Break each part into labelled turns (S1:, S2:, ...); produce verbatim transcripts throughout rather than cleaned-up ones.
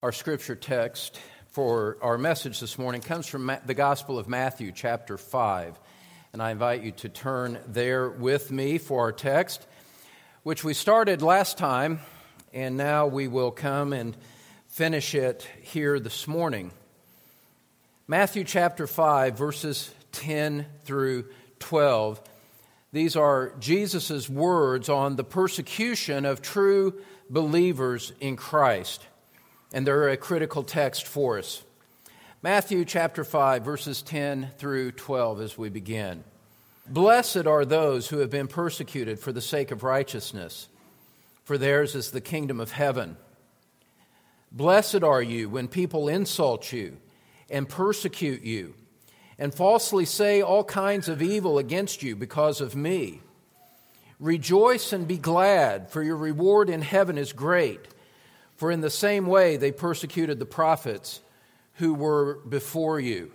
S1: Our scripture text for our message this morning comes from the Gospel of Matthew, chapter five. And I invite you to turn there with me for our text, which we started last time, and now we will come and finish it here this morning. Matthew chapter five, verses ten through twelve. These are Jesus' words on the persecution of true believers in Christ. And they're a critical text for us. Matthew chapter five, verses ten through twelve as we begin. Blessed are those who have been persecuted for the sake of righteousness, for theirs is the kingdom of heaven. Blessed are you when people insult you and persecute you, and falsely say all kinds of evil against you because of me. Rejoice and be glad, for your reward in heaven is great. For in the same way they persecuted the prophets who were before you.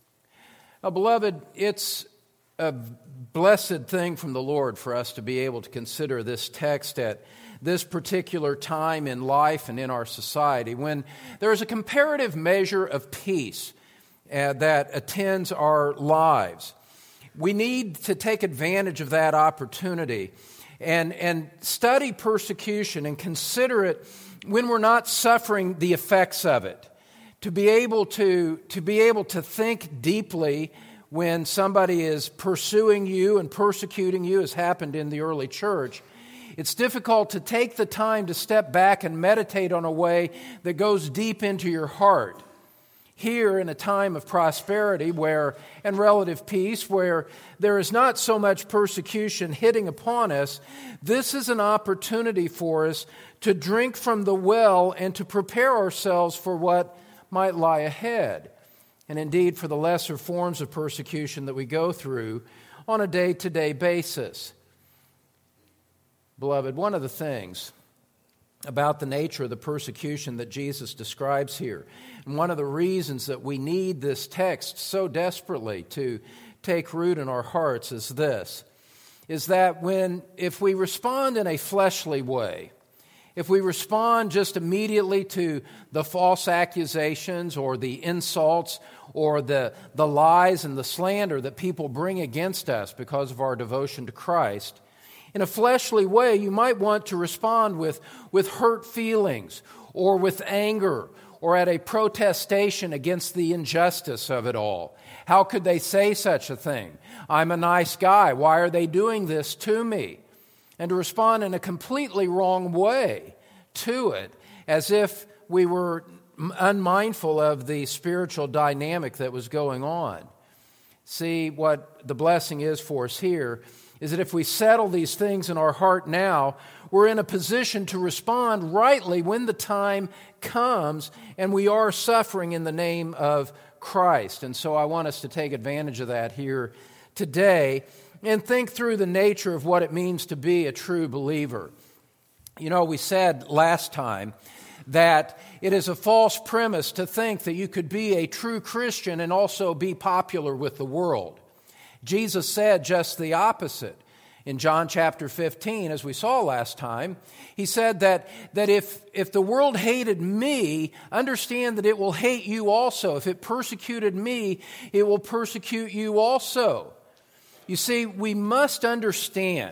S1: Now, beloved, it's a blessed thing from the Lord for us to be able to consider this text at this particular time in life and in our society, when there is a comparative measure of peace uh, that attends our lives. We need to take advantage of that opportunity and, and study persecution and consider it when we're not suffering the effects of it, to be able to, to be able to think deeply when somebody is pursuing you and persecuting you, as happened in the early church. It's difficult to take the time to step back and meditate on a way that goes deep into your heart. Here, in a time of prosperity where and relative peace, where there is not so much persecution hitting upon us, this is an opportunity for us to drink from the well and to prepare ourselves for what might lie ahead, and indeed for the lesser forms of persecution that we go through on a day-to-day basis. Beloved, one of the things about the nature of the persecution that Jesus describes here, and one of the reasons that we need this text so desperately to take root in our hearts is this, is that when, if we respond in a fleshly way, if we respond just immediately to the false accusations or the insults or the, the lies and the slander that people bring against us because of our devotion to Christ, in a fleshly way, you might want to respond with, with hurt feelings or with anger or at a protestation against the injustice of it all. How could they say such a thing? I'm a nice guy. Why are they doing this to me? And to respond in a completely wrong way to it, as if we were unmindful of the spiritual dynamic that was going on. See, what the blessing is for us here is that if we settle these things in our heart now, we're in a position to respond rightly when the time comes and we are suffering in the name of Christ. And so I want us to take advantage of that here today and think through the nature of what it means to be a true believer. You know, we said last time that it is a false premise to think that you could be a true Christian and also be popular with the world. Jesus said just the opposite. In John chapter fifteen, as we saw last time, he said that, that if, if the world hated me, understand that it will hate you also. If it persecuted me, it will persecute you also. You see, we must understand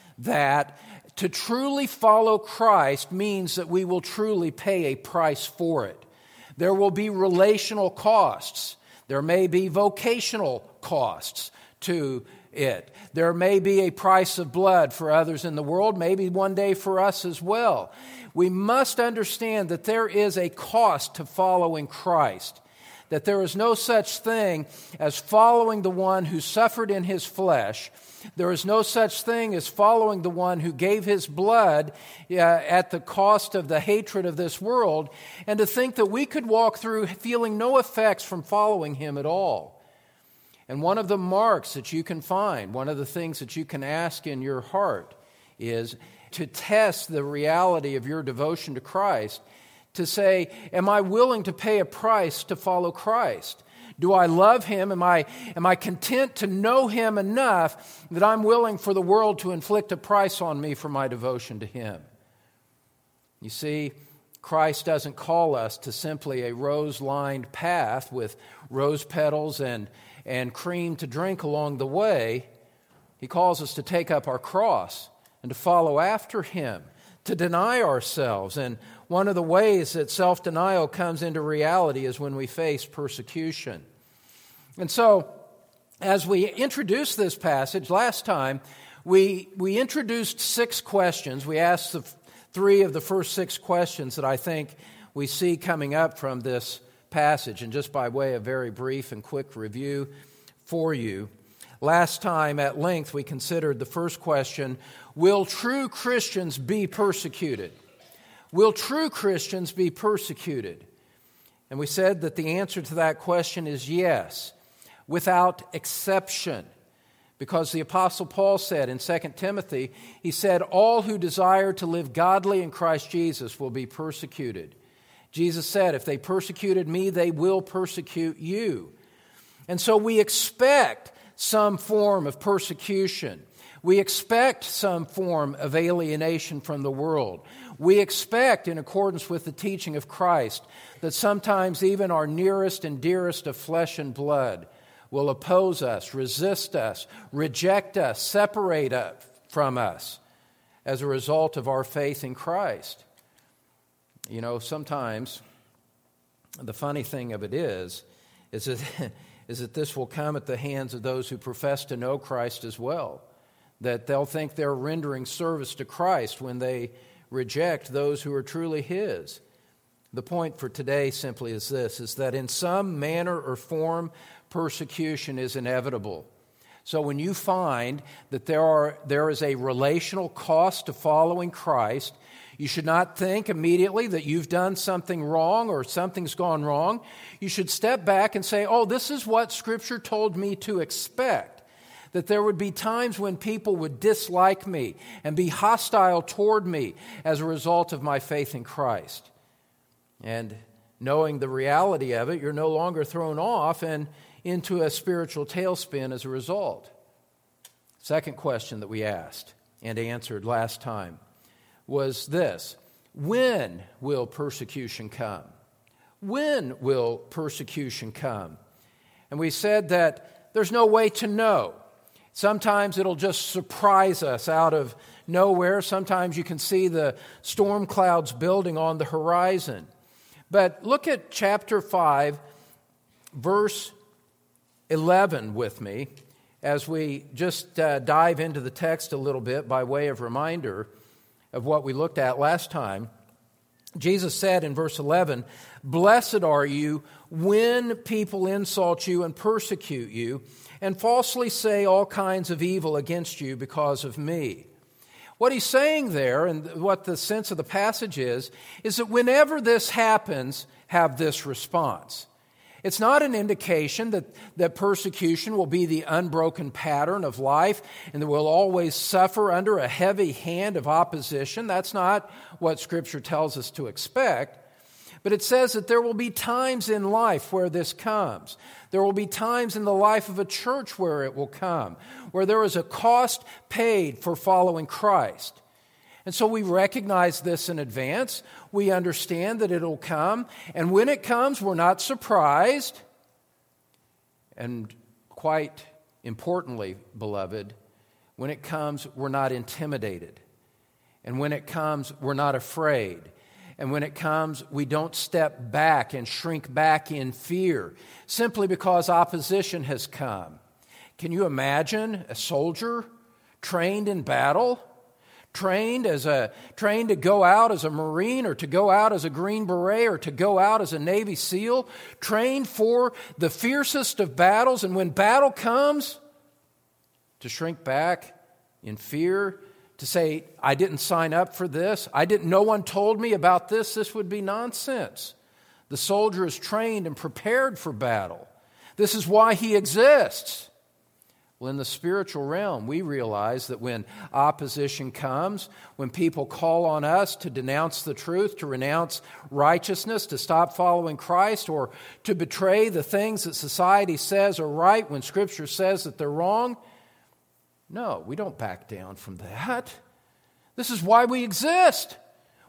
S1: that to truly follow Christ means that we will truly pay a price for it. There will be relational costs. There may be vocational costs to it. There may be a price of blood for others in the world, maybe one day for us as well. We must understand that there is a cost to following Christ, that there is no such thing as following the one who suffered in his flesh. There is no such thing as following the one who gave his blood uh, at the cost of the hatred of this world, and to think that we could walk through feeling no effects from following him at all. And one of the marks that you can find, one of the things that you can ask in your heart is to test the reality of your devotion to Christ, to say, am I willing to pay a price to follow Christ? Do I love him? Am I, am I content to know him enough that I'm willing for the world to inflict a price on me for my devotion to him? You see, Christ doesn't call us to simply a rose-lined path with rose petals and, and cream to drink along the way. He calls us to take up our cross and to follow after Him, to deny ourselves. And one of the ways that self-denial comes into reality is when we face persecution. And so, as we introduced this passage last time, we, we introduced six questions. We asked the three of the first six questions that I think we see coming up from this passage. And just by way of very brief and quick review for you, last time at length we considered the first question: will true Christians be persecuted? Will true Christians be persecuted? And we said that the answer to that question is yes, without exception. Because the Apostle Paul said in Second Timothy, he said, all who desire to live godly in Christ Jesus will be persecuted. Jesus said, if they persecuted me, they will persecute you. And so we expect some form of persecution. We expect some form of alienation from the world. We expect, in accordance with the teaching of Christ, that sometimes even our nearest and dearest of flesh and blood will oppose us, resist us, reject us, separate us from us as a result of our faith in Christ. You know, sometimes the funny thing of it is, is that, is that this will come at the hands of those who profess to know Christ as well. That they'll think they're rendering service to Christ when they reject those who are truly His. The point for today simply is this, is that in some manner or form, persecution is inevitable. So when you find that there are there is a relational cost to following Christ, you should not think immediately that you've done something wrong or something's gone wrong. You should step back and say, oh, this is what Scripture told me to expect. That there would be times when people would dislike me and be hostile toward me as a result of my faith in Christ. And knowing the reality of it, you're no longer thrown off and into a spiritual tailspin as a result. Second question that we asked and answered last time was this: when will persecution come? When will persecution come? And we said that there's no way to know. Sometimes it'll just surprise us out of nowhere. Sometimes you can see the storm clouds building on the horizon. But look at chapter five, verse eleven with me as we just uh, dive into the text a little bit by way of reminder of what we looked at last time. Jesus said in verse eleven, "Blessed are you when people insult you and persecute you and falsely say all kinds of evil against you because of me." What he's saying there, and what the sense of the passage is, is that whenever this happens, have this response. It's not an indication that, that persecution will be the unbroken pattern of life and that we'll always suffer under a heavy hand of opposition. That's not what Scripture tells us to expect. But it says that there will be times in life where this comes. There will be times in the life of a church where it will come, where there is a cost paid for following Christ. And so we recognize this in advance. We understand that it'll come. And when it comes, we're not surprised. And quite importantly, beloved, when it comes, we're not intimidated. And when it comes, we're not afraid. And when it comes, we don't step back and shrink back in fear simply because opposition has come. Can you imagine a soldier trained in battle? Trained as a trained to go out as a Marine or to go out as a Green Beret or to go out as a Navy SEAL, trained for the fiercest of battles, and when battle comes, to shrink back in fear, to say, I didn't sign up for this, I didn't, no one told me about this, this would be nonsense. The soldier is trained and prepared for battle. This is why he exists. Well, in the spiritual realm, we realize that when opposition comes, when people call on us to denounce the truth, to renounce righteousness, to stop following Christ, or to betray the things that society says are right when Scripture says that they're wrong, no, we don't back down from that. This is why we exist.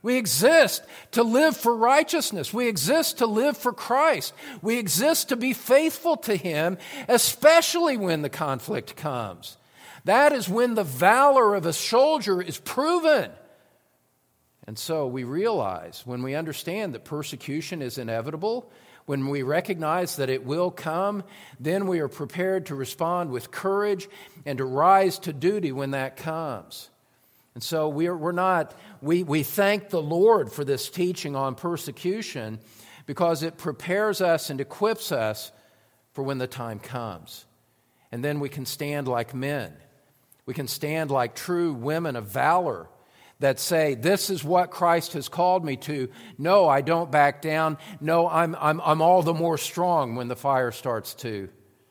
S1: We exist to live for righteousness. We exist to live for Christ. We exist to be faithful to Him, especially when the conflict comes. That is when the valor of a soldier is proven. And so we realize, when we understand that persecution is inevitable, when we recognize that it will come, then we are prepared to respond with courage and to rise to duty when that comes. And so we're, we're not, we, we thank the Lord for this teaching on persecution because it prepares us and equips us for when the time comes. And then we can stand like men. We can stand like true women of valor that say, this is what Christ has called me to. No, I don't back down. No, I'm, I'm, I'm all the more strong when the fire starts to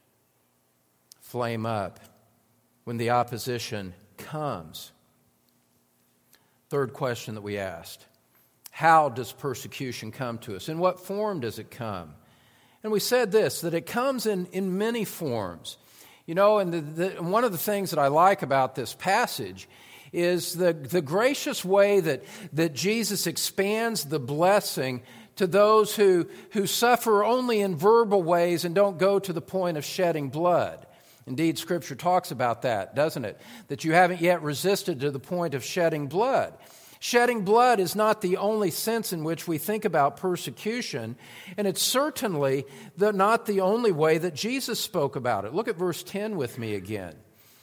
S1: flame up, when the opposition comes. Third question that we asked, how does persecution come to us? In what form does it come? And we said this, that it comes in, in many forms. You know, and the, the, one of the things that I like about this passage is the, the gracious way that, that Jesus expands the blessing to those who, who suffer only in verbal ways and don't go to the point of shedding blood. Indeed, Scripture talks about that, doesn't it? That you haven't yet resisted to the point of shedding blood. Shedding blood is not the only sense in which we think about persecution, and it's certainly the, not the only way that Jesus spoke about it. Look at verse ten with me again.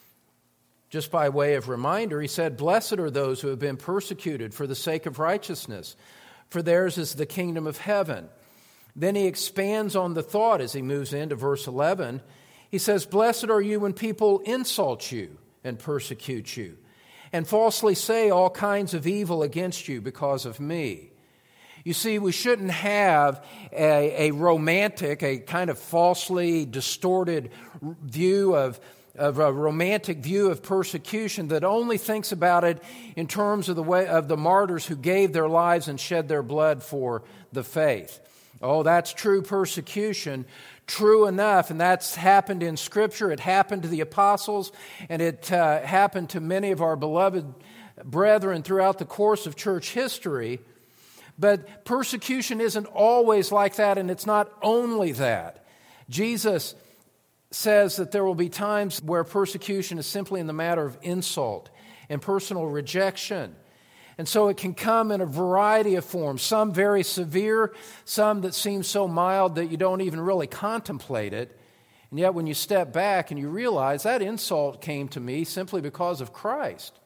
S1: Just by way of reminder, he said, "Blessed are those who have been persecuted for the sake of righteousness, for theirs is the kingdom of heaven." Then he expands on the thought as he moves into verse eleven. He says, "Blessed are you when people insult you and persecute you, and falsely say all kinds of evil against you because of me." You see, we shouldn't have a, a romantic, a kind of falsely distorted view of, of a romantic view of persecution that only thinks about it in terms of the way of the martyrs who gave their lives and shed their blood for the faith. Oh, that's true persecution. True enough, and that's happened in Scripture. It happened to the apostles, and it uh, happened to many of our beloved brethren throughout the course of church history. But persecution isn't always like that, and it's not only that. Jesus says that there will be times where persecution is simply in the matter of insult and personal rejection. And so it can come in a variety of forms, some very severe, some that seem so mild that you don't even really contemplate it. And yet when you step back and you realize that insult came to me simply because of Christ.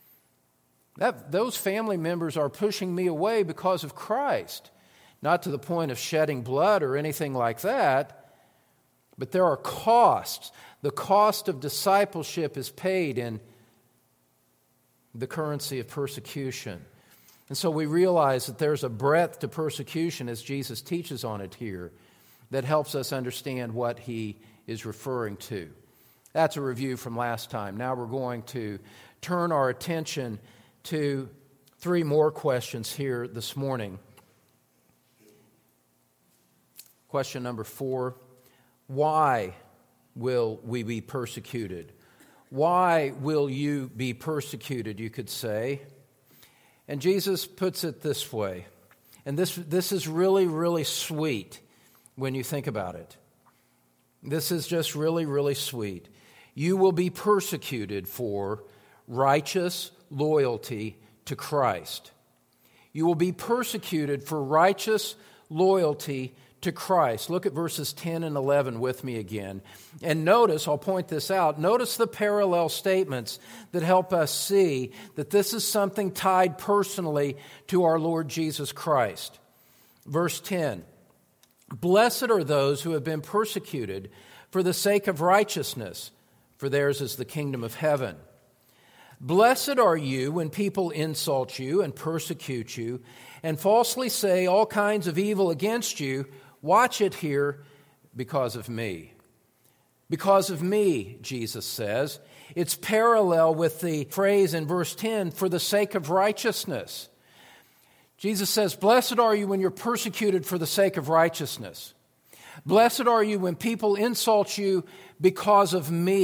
S1: That, those family members are pushing me away because of Christ. Not to the point of shedding blood or anything like that, but there are costs. The cost of discipleship is paid in the currency of persecution. And so we realize that there's a breadth to persecution as Jesus teaches on it here that helps us understand what he is referring to. That's a review from last time. Now we're going to turn our attention to three more questions here this morning. Question number four, why will we be persecuted? Why will you be persecuted, you could say? And Jesus puts it this way, and this, this is really, really sweet when you think about it. This is just really, really sweet. You will be persecuted for righteous loyalty to Christ. You will be persecuted for righteous loyalty to Christ. Look at verses ten and eleven with me again. And notice, I'll point this out, notice the parallel statements that help us see that this is something tied personally to our Lord Jesus Christ. Verse ten, "Blessed are those who have been persecuted for the sake of righteousness, for theirs is the kingdom of heaven. Blessed are you when people insult you and persecute you and falsely say all kinds of evil against you. Watch it here, because of me." Because of me, Jesus says. It's parallel with the phrase in verse ten, "for the sake of righteousness." Jesus says, blessed are you when you're persecuted for the sake of righteousness. Blessed are you when people insult you because of me.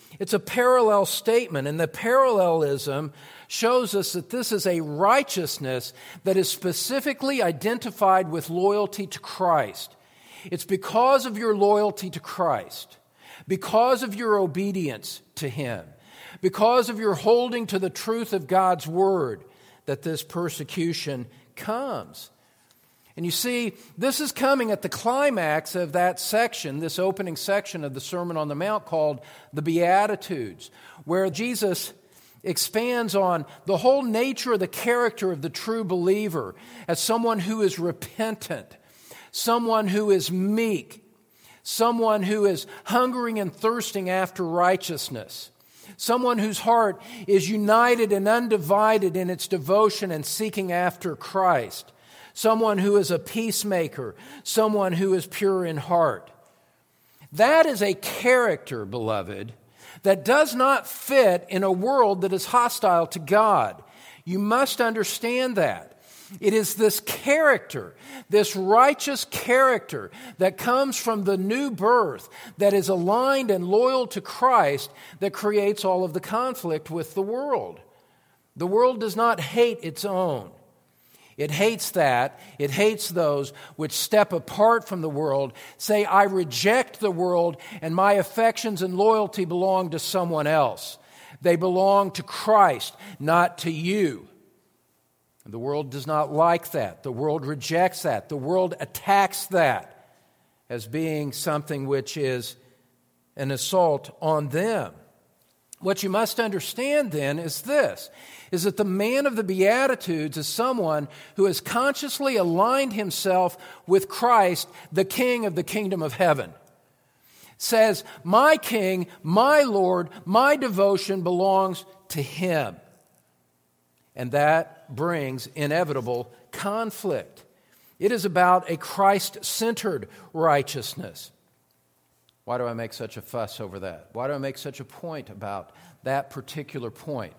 S1: It's a parallel statement, and the parallelism shows us that this is a righteousness that is specifically identified with loyalty to Christ. It's because of your loyalty to Christ, because of your obedience to Him, because of your holding to the truth of God's Word, that this persecution comes. And you see, this is coming at the climax of that section, this opening section of the Sermon on the Mount called the Beatitudes, where Jesus expands on the whole nature of the character of the true believer as someone who is repentant, someone who is meek, someone who is hungering and thirsting after righteousness, someone whose heart is united and undivided in its devotion and seeking after Christ, someone who is a peacemaker, someone who is pure in heart. That is a character, beloved, that does not fit in a world that is hostile to God. You must understand that. It is this character, this righteous character that comes from the new birth, that is aligned and loyal to Christ, that creates all of the conflict with the world. The world does not hate its own. It hates that. It hates those which step apart from the world, say, I reject the world, and my affections and loyalty belong to someone else. They belong to Christ, not to you. The world does not like that. The world rejects that. The world attacks that as being something which is an assault on them. What you must understand then is this, is that the man of the Beatitudes is someone who has consciously aligned himself with Christ, the King of the kingdom of heaven. Says, my King, my Lord, my devotion belongs to Him. And that brings inevitable conflict. It is about a Christ-centered righteousness. Why do I make such a fuss over that? Why do I make such a point about that particular point?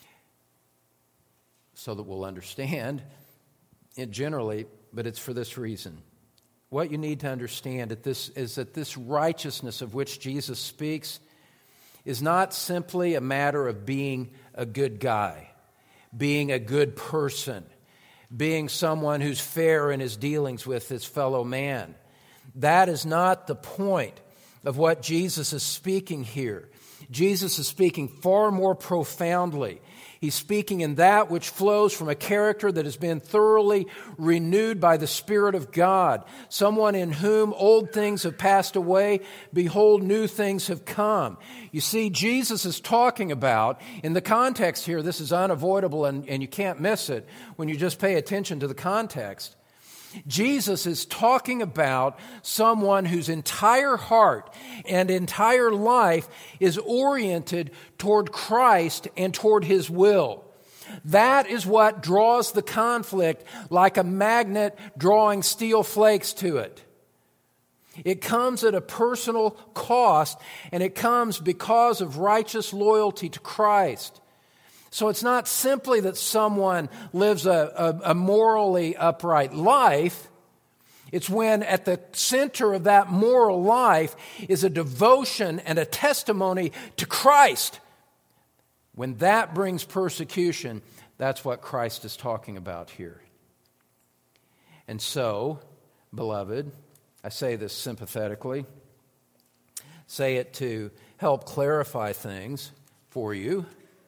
S1: So that we'll understand it generally, but it's for this reason. What you need to understand at this is that this righteousness of which Jesus speaks is not simply a matter of being a good guy, being a good person, being someone who's fair in his dealings with his fellow man. That is not the point of what Jesus is speaking here. Jesus is speaking far more profoundly. He's speaking in that which flows from a character that has been thoroughly renewed by the Spirit of God. Someone in whom old things have passed away, behold, new things have come. You see, Jesus is talking about, in the context here, this is unavoidable and, and you can't miss it when you just pay attention to the context. Jesus is talking about someone whose entire heart and entire life is oriented toward Christ and toward His will. That is what draws the conflict like a magnet drawing steel flakes to it. It comes at a personal cost, and it comes because of righteous loyalty to Christ. So it's not simply that someone lives a, a, a morally upright life. It's when at the center of that moral life is a devotion and a testimony to Christ. When that brings persecution, that's what Christ is talking about here. And so, beloved, I say this sympathetically, say it to help clarify things for you.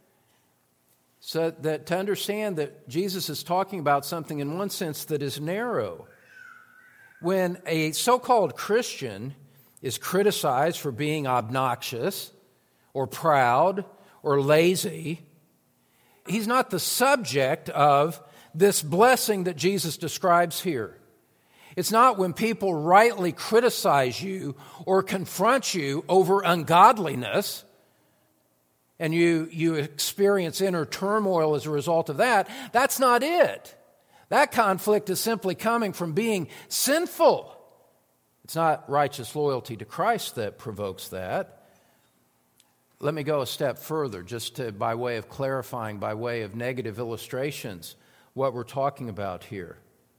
S1: So that to understand that Jesus is talking about something in one sense that is narrow. When a so-called Christian is criticized for being obnoxious or proud or lazy, he's not the subject of this blessing that Jesus describes here. It's not when people rightly criticize you or confront you over ungodliness and you, you experience inner turmoil as a result of that. That's not it. That conflict is simply coming from being sinful. It's not righteous loyalty to Christ that provokes that. Let me go a step further, just to, by way of clarifying, by way of negative illustrations, what we're talking about here.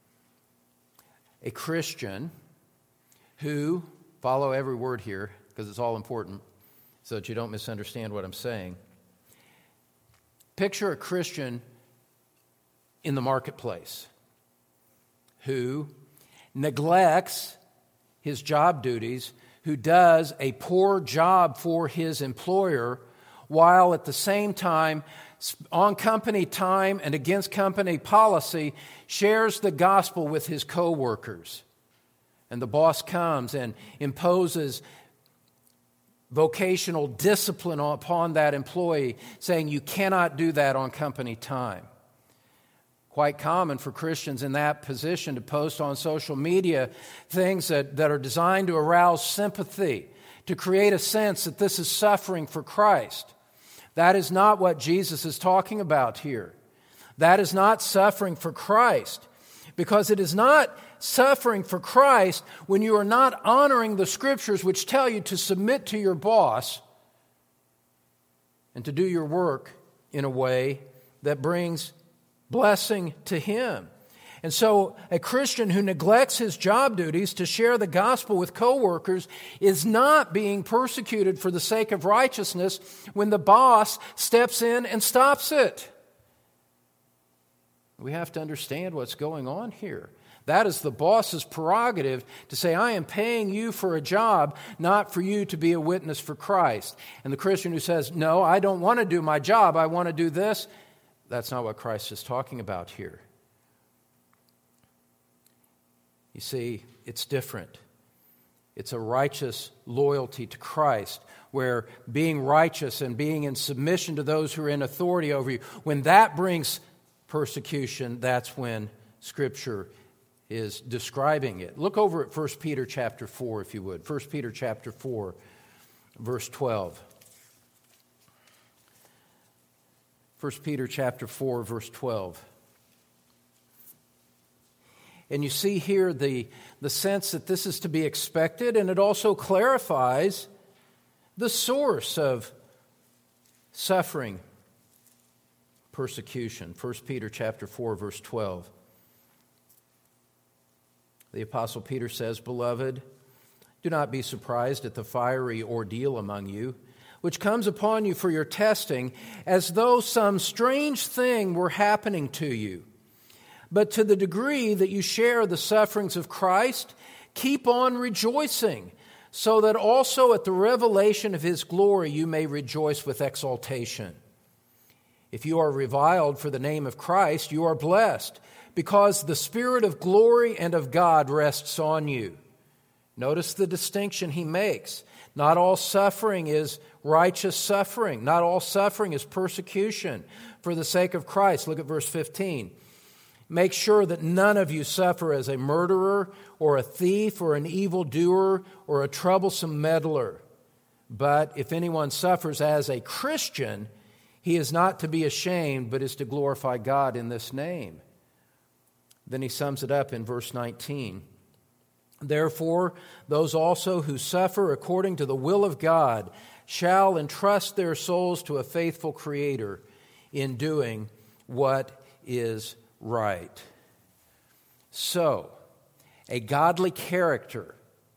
S1: A Christian who, follow every word here because it's all important, so that you don't misunderstand what I'm saying. Picture a Christian in the marketplace who neglects his job duties, who does a poor job for his employer, while at the same time, on company time and against company policy, shares the gospel with his coworkers. And the boss comes and imposes vocational discipline upon that employee, saying you cannot do that on company time. Quite common for Christians in that position to post on social media things that, that are designed to arouse sympathy, to create a sense that this is suffering for Christ. That is not what Jesus is talking about here. That is not suffering for Christ, because it is not suffering for Christ when you are not honoring the Scriptures which tell you to submit to your boss and to do your work in a way that brings blessing to him. And so a Christian who neglects his job duties to share the gospel with coworkers is not being persecuted for the sake of righteousness when the boss steps in and stops it. We have to understand what's going on here. That is the boss's prerogative to say, I am paying you for a job, not for you to be a witness for Christ. And the Christian who says, no, I don't want to do my job, I want to do this, that's not what Christ is talking about here. You see, it's different. It's a righteous loyalty to Christ, where being righteous and being in submission to those who are in authority over you, when that brings persecution, that's when Scripture is describing it. Look over at First Peter chapter four, if you would. First Peter chapter four, verse twelve. First Peter chapter four, verse twelve. And you see here the, the sense that this is to be expected, and it also clarifies the source of suffering, persecution. First Peter chapter four, verse twelve. The Apostle Peter says, Beloved, do not be surprised at the fiery ordeal among you, which comes upon you for your testing, as though some strange thing were happening to you. But to the degree that you share the sufferings of Christ, keep on rejoicing, so that also at the revelation of His glory you may rejoice with exultation. If you are reviled for the name of Christ, you are blessed, because the Spirit of glory and of God rests on you. Notice the distinction he makes. Not all suffering is righteous suffering. Not all suffering is persecution for the sake of Christ. Look at verse fifteen. Make sure that none of you suffer as a murderer or a thief or an evildoer or a troublesome meddler. But if anyone suffers as a Christian, he is not to be ashamed, but is to glorify God in this name. Then he sums it up in verse nineteen. Therefore, those also who suffer according to the will of God shall entrust their souls to a faithful Creator in doing what is right. So, a godly character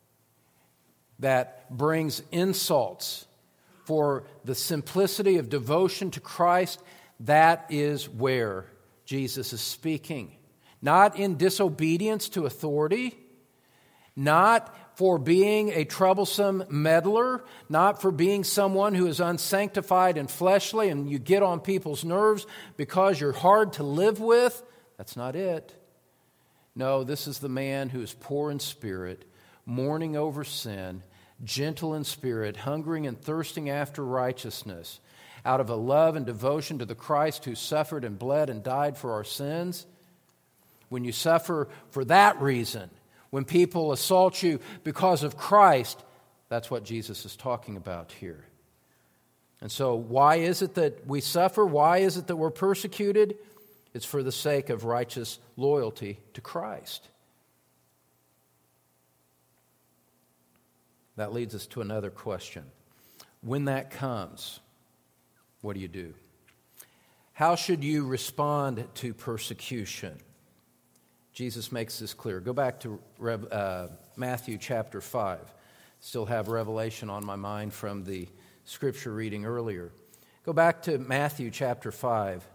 S1: that brings insults for the simplicity of devotion to Christ, that is where Jesus is speaking. Not in disobedience to authority, not for being a troublesome meddler, not for being someone who is unsanctified and fleshly and you get on people's nerves because you're hard to live with. That's not it. No, this is the man who is poor in spirit, mourning over sin, gentle in spirit, hungering and thirsting after righteousness, out of a love and devotion to the Christ who suffered and bled and died for our sins. When you suffer for that reason, when people assault you because of Christ, that's what Jesus is talking about here. And so why is it that we suffer? Why is it that we're persecuted? It's for the sake of righteous loyalty to Christ. That leads us to another question. When that comes, what do you do? How should you respond to persecution? Jesus makes this clear. Go back to uh, Matthew chapter five. Still have Revelation on my mind from the scripture reading earlier. Go back to Matthew chapter five,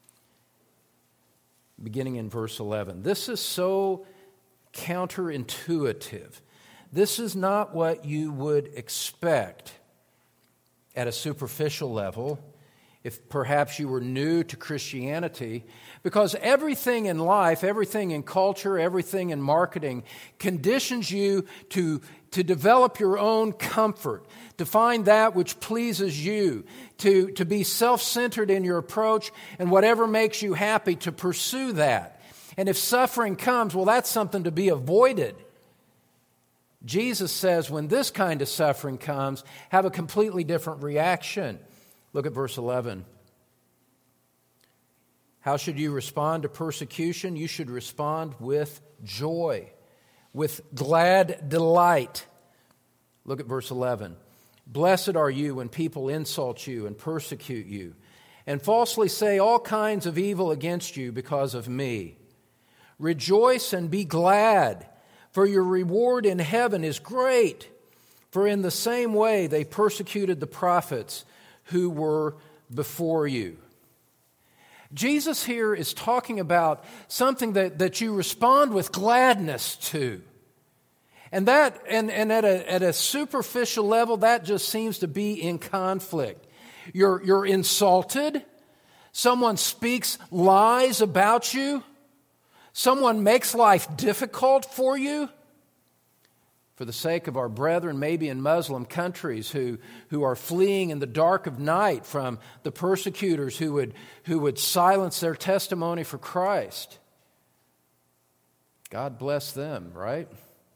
S1: beginning in verse eleven. This is so counterintuitive. This is not what you would expect at a superficial level, if perhaps you were new to Christianity, because everything in life, everything in culture, everything in marketing conditions you to, to develop your own comfort, to find that which pleases you, to, to be self-centered in your approach, and whatever makes you happy, to pursue that. And if suffering comes, well, that's something to be avoided. Jesus says when this kind of suffering comes, have a completely different reaction. Look at verse eleven. How should you respond to persecution? You should respond with joy, with glad delight. Look at verse eleven. Blessed are you when people insult you and persecute you, and falsely say all kinds of evil against you because of me. Rejoice and be glad, for your reward in heaven is great. For in the same way they persecuted the prophets who were before you. Jesus here is talking about something that, that you respond with gladness to. And that and, and at a at a superficial level, that just seems to be in conflict. You're you're insulted, someone speaks lies about you, someone makes life difficult for you. For the sake of our brethren, maybe in Muslim countries who, who are fleeing in the dark of night from the persecutors who would, who would silence their testimony for Christ. God bless them, right?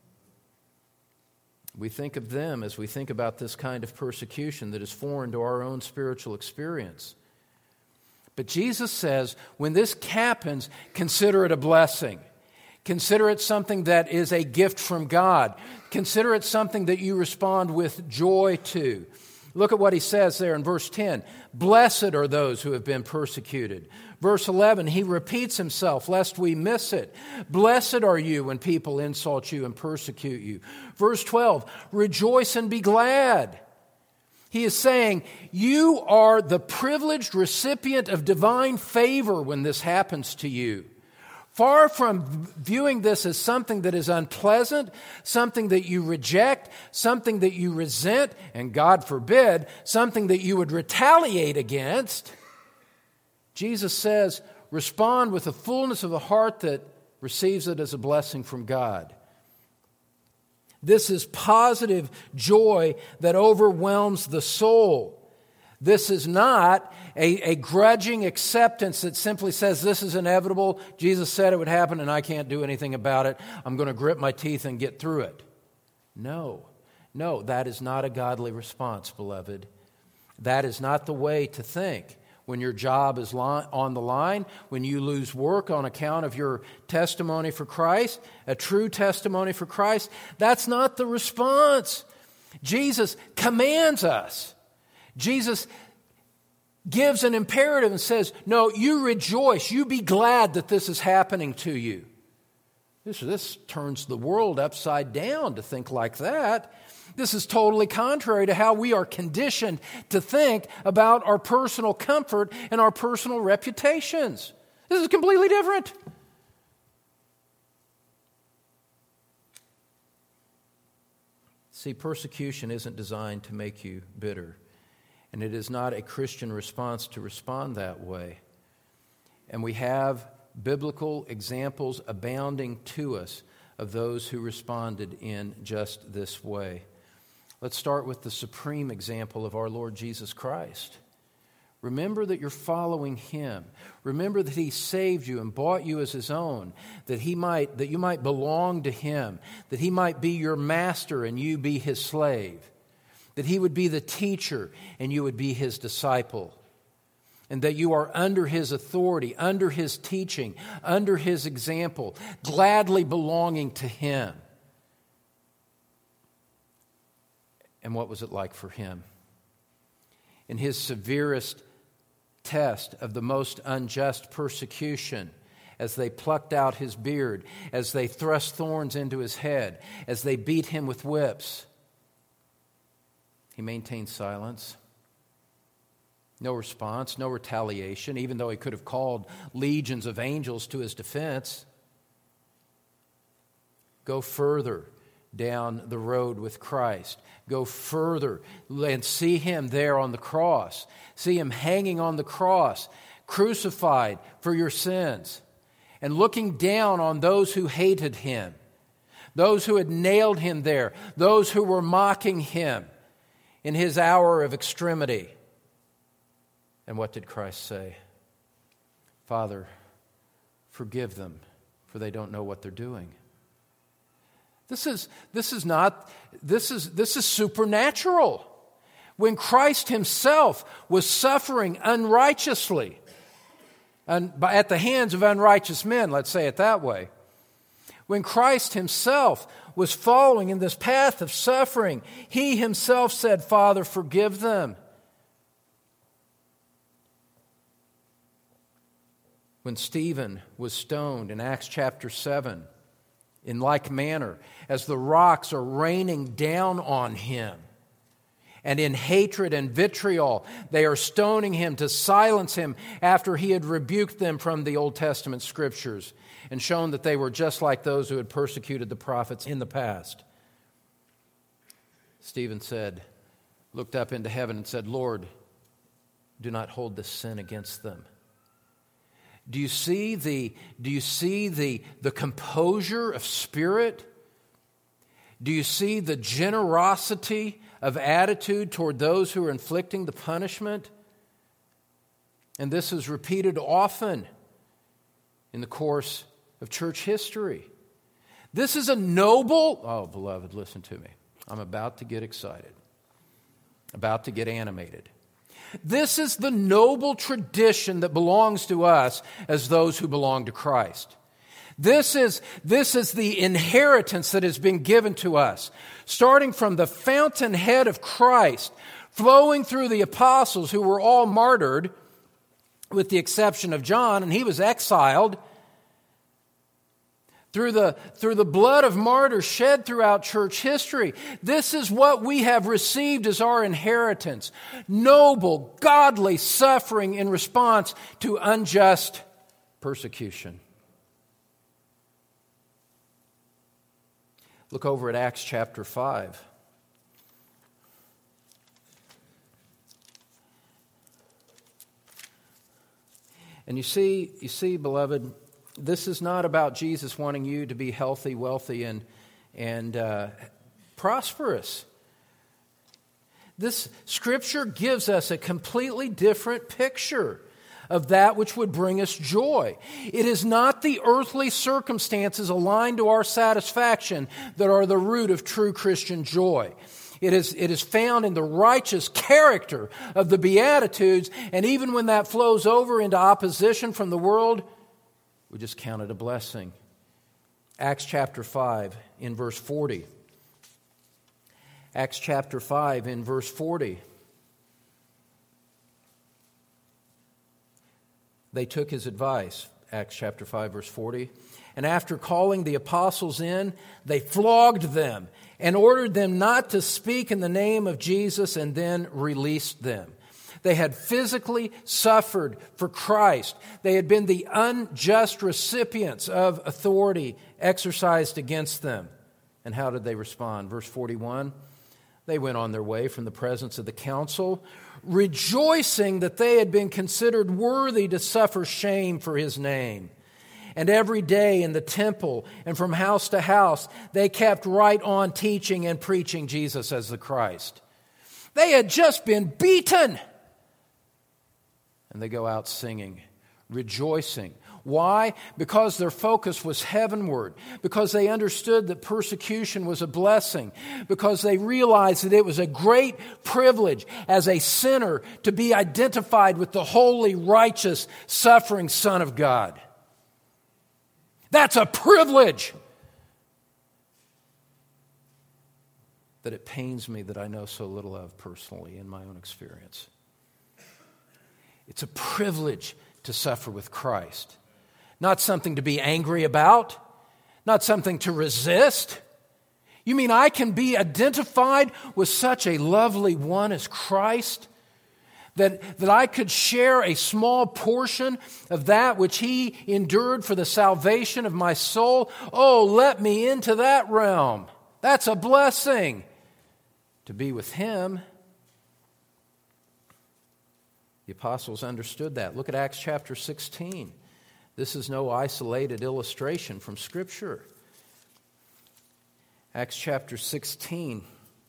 S1: We think of them as we think about this kind of persecution that is foreign to our own spiritual experience. But Jesus says, when this happens, consider it a blessing. Consider it something that is a gift from God. Consider it something that you respond with joy to. Look at what he says there in verse ten. Blessed are those who have been persecuted. Verse eleven, he repeats himself lest we miss it. Blessed are you when people insult you and persecute you. Verse twelve, rejoice and be glad. He is saying, you are the privileged recipient of divine favor when this happens to you. Far from viewing this as something that is unpleasant, something that you reject, something that you resent, and God forbid, something that you would retaliate against, Jesus says, respond with the fullness of a heart that receives it as a blessing from God. This is positive joy that overwhelms the soul. This is not a, a grudging acceptance that simply says this is inevitable. Jesus said it would happen and I can't do anything about it. I'm going to grit my teeth and get through it. No, no, that is not a godly response, beloved. That is not the way to think. When your job is li- on the line, when you lose work on account of your testimony for Christ, a true testimony for Christ, that's not the response. Jesus commands us. Jesus gives an imperative and says, no, you rejoice, you be glad that this is happening to you. This, this turns the world upside down to think like that. This is totally contrary to how we are conditioned to think about our personal comfort and our personal reputations. This is completely different. See, persecution isn't designed to make you bitter. And it is not a Christian response to respond that way. And we have biblical examples abounding to us of those who responded in just this way. Let's start with the supreme example of our Lord Jesus Christ. Remember that you're following Him. Remember that He saved you and bought you as His own, that He might, that you might belong to Him, that He might be your master and you be His slave. That He would be the teacher and you would be His disciple. And that you are under His authority, under His teaching, under His example, gladly belonging to Him. And what was it like for Him? In His severest test of the most unjust persecution, as they plucked out His beard, as they thrust thorns into His head, as they beat Him with whips, He maintained silence. No response, no retaliation, even though he could have called legions of angels to his defense. Go further down the road with Christ. Go further and see him there on the cross. See him hanging on the cross, crucified for your sins, and looking down on those who hated him, those who had nailed him there, those who were mocking him in his hour of extremity. And what did Christ say? Father, forgive them, for they don't know what they're doing. This is, this is not, this is, this is supernatural. When Christ himself was suffering unrighteously, and at the hands of unrighteous men, let's say it that way. When Christ himself was following in this path of suffering, he himself said, Father, forgive them. When Stephen was stoned in Acts chapter seven, in like manner, as the rocks are raining down on him, and in hatred and vitriol, they are stoning him to silence him after he had rebuked them from the Old Testament scriptures and shown that they were just like those who had persecuted the prophets in the past. Stephen said, looked up into heaven and said, Lord, do not hold this sin against them. Do you see the, do you see the, the composure of spirit? Do you see the generosity of attitude toward those who are inflicting the punishment? And this is repeated often in the course of church history. This is a noble, oh, beloved, listen to me. I'm about to get excited, about to get animated. This is the noble tradition that belongs to us as those who belong to Christ. This is, this is the inheritance that has been given to us, starting from the fountainhead of Christ, flowing through the apostles who were all martyred, with the exception of John, and he was exiled, through the, through the blood of martyrs shed throughout church history. This is what we have received as our inheritance. Noble, godly suffering in response to unjust persecution. Look over at Acts chapter five. And you see, you see, beloved, this is not about Jesus wanting you to be healthy, wealthy, and, and uh, prosperous. This scripture gives us a completely different picture of that which would bring us joy. It is not the earthly circumstances aligned to our satisfaction that are the root of true Christian joy. It is, it is found in the righteous character of the Beatitudes, and even when that flows over into opposition from the world, we just count it a blessing. Acts chapter five in verse forty. Acts chapter five in verse forty. They took his advice, Acts chapter five, verse forty. And after calling the apostles in, they flogged them and ordered them not to speak in the name of Jesus, and then released them. They had physically suffered for Christ. They had been the unjust recipients of authority exercised against them. And how did they respond? Verse forty-one, they went on their way from the presence of the council, rejoicing that they had been considered worthy to suffer shame for his name. And every day in the temple and from house to house, they kept right on teaching and preaching Jesus as the Christ. They had just been beaten. And they go out singing, rejoicing. Why? Because their focus was heavenward. Because they understood that persecution was a blessing. Because they realized that it was a great privilege as a sinner to be identified with the holy, righteous, suffering Son of God. That's a privilege that it pains me that I know so little of personally in my own experience. It's a privilege to suffer with Christ. Not something to be angry about. Not something to resist. You mean I can be identified with such a lovely one as Christ? That, that I could share a small portion of that which He endured for the salvation of my soul. Oh, let me into that realm. That's a blessing to be with Him. The apostles understood that. Look at Acts chapter sixteen. This is no isolated illustration from Scripture. Acts chapter sixteen.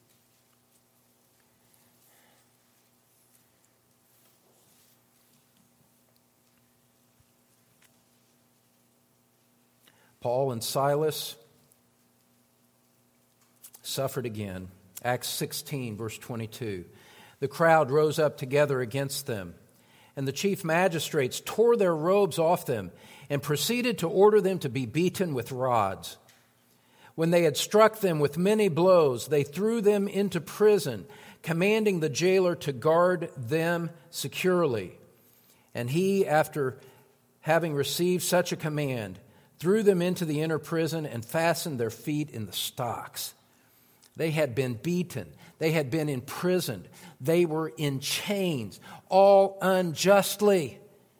S1: Paul and Silas suffered again. Acts sixteen, verse twenty-two. The crowd rose up together against them, and the chief magistrates tore their robes off them and proceeded to order them to be beaten with rods. When they had struck them with many blows, they threw them into prison, commanding the jailer to guard them securely. And he, after having received such a command, threw them into the inner prison and fastened their feet in the stocks. They had been beaten. They had been imprisoned. They were in chains, all unjustly.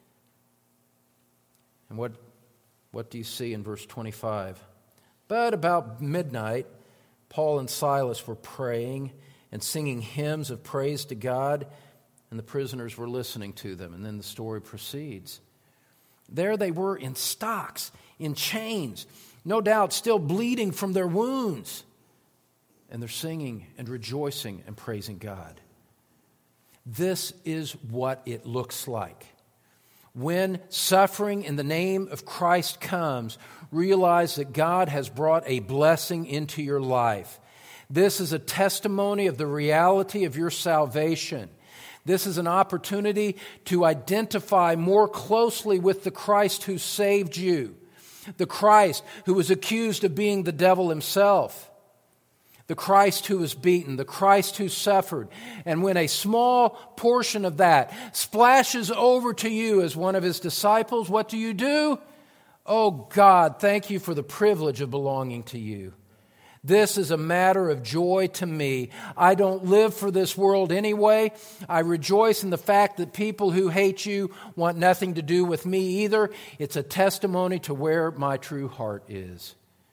S1: And what, what do you see in verse twenty-five? But about midnight, Paul and Silas were praying and singing hymns of praise to God, and the prisoners were listening to them. And then the story proceeds. There they were in stocks, in chains, no doubt still bleeding from their wounds. And they're singing and rejoicing and praising God. This is what it looks like. When suffering in the name of Christ comes, realize that God has brought a blessing into your life. This is a testimony of the reality of your salvation. This is an opportunity to identify more closely with the Christ who saved you, the Christ who was accused of being the devil himself, the Christ who was beaten, the Christ who suffered. And when a small portion of that splashes over to you as one of His disciples, what do you do? Oh God, thank you for the privilege of belonging to you. This is a matter of joy to me. I don't live for this world anyway. I rejoice in the fact that people who hate you want nothing to do with me either. It's a testimony to where my true heart is.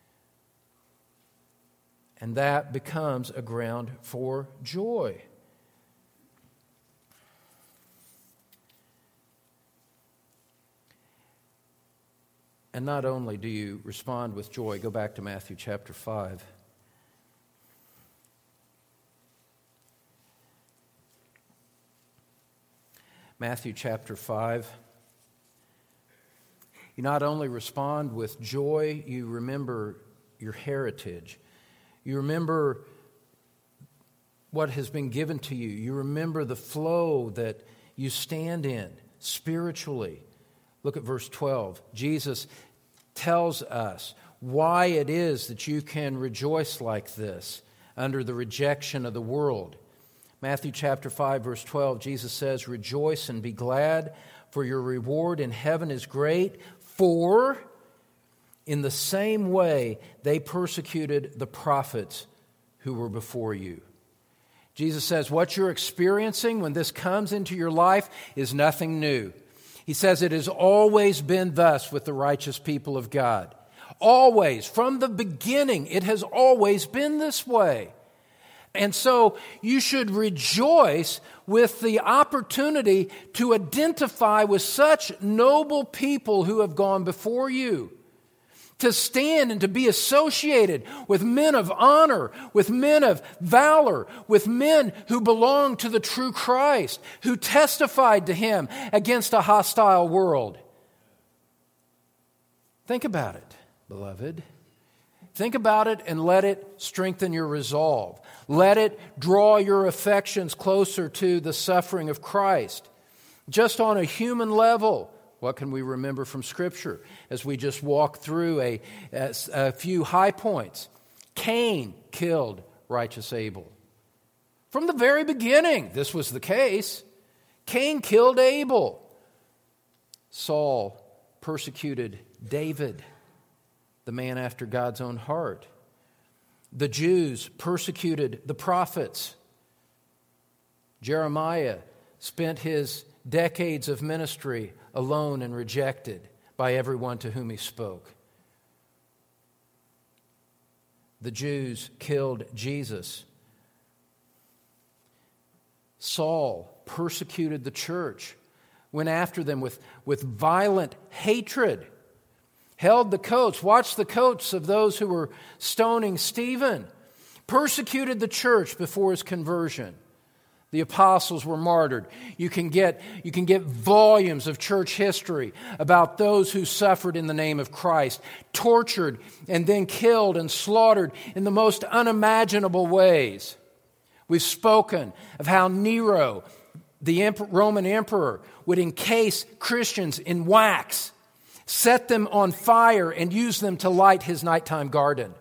S1: And that becomes a ground for joy. And not only do you respond with joy, go back to Matthew chapter five. Matthew chapter five. You not only respond with joy, you remember your heritage. You remember what has been given to you. You remember the flow that you stand in spiritually. Look at verse twelve. Jesus tells us why it is that you can rejoice like this under the rejection of the world. Matthew chapter five, verse twelve, Jesus says, "Rejoice and be glad, for your reward in heaven is great, for in the same way they persecuted the prophets who were before you." Jesus says what you're experiencing when this comes into your life is nothing new. He says it has always been thus with the righteous people of God. Always, from the beginning, it has always been this way. And so you should rejoice with the opportunity to identify with such noble people who have gone before you. To stand and to be associated with men of honor, with men of valor, with men who belong to the true Christ, who testified to Him against a hostile world. Think about it, beloved. Think about it and let it strengthen your resolve. Let it draw your affections closer to the suffering of Christ. Just on a human level, what can we remember from Scripture as we just walk through a, a, a few high points? Cain killed righteous Abel. From the very beginning, this was the case. Cain killed Abel. Saul persecuted David, the man after God's own heart. The Jews persecuted the prophets. Jeremiah spent his decades of ministry alone and rejected by everyone to whom he spoke. The Jews killed Jesus. Saul persecuted the church, went after them with, with violent hatred, held the coats, watched the coats of those who were stoning Stephen, persecuted the church before his conversion. The apostles were martyred. You can get, you can get volumes of church history about those who suffered in the name of Christ, tortured and then killed and slaughtered in the most unimaginable ways. We've spoken of how Nero, the Roman emperor, would encase Christians in wax, set them on fire, and use them to light his nighttime garden.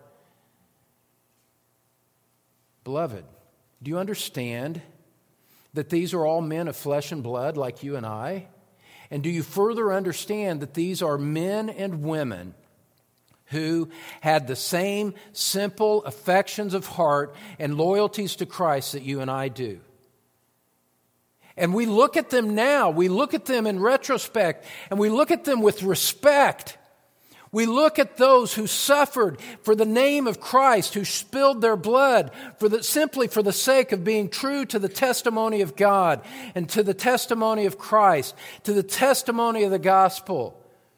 S1: Beloved, do you understand that these are all men of flesh and blood like you and I? And do you further understand that these are men and women who had the same simple affections of heart and loyalties to Christ that you and I do? And we look at them now, we look at them in retrospect, and we look at them with respect. We look at those who suffered for the name of Christ, who spilled their blood for the, simply for the sake of being true to the testimony of God and to the testimony of Christ, to the testimony of the gospel.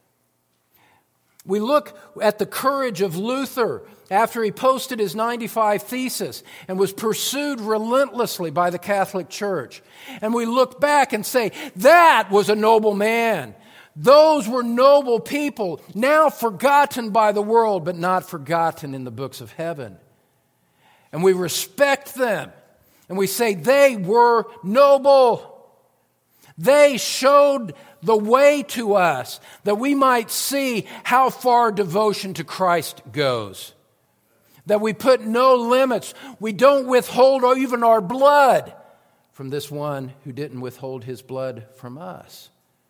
S1: We look at the courage of Luther after he posted his ninety-five Thesis and was pursued relentlessly by the Catholic Church. And we look back and say, that was a noble man. Those were noble people, now forgotten by the world, but not forgotten in the books of heaven. And we respect them. And we say they were noble. They showed the way to us that we might see how far devotion to Christ goes. That we put no limits. We don't withhold even our blood from this one who didn't withhold his blood from us.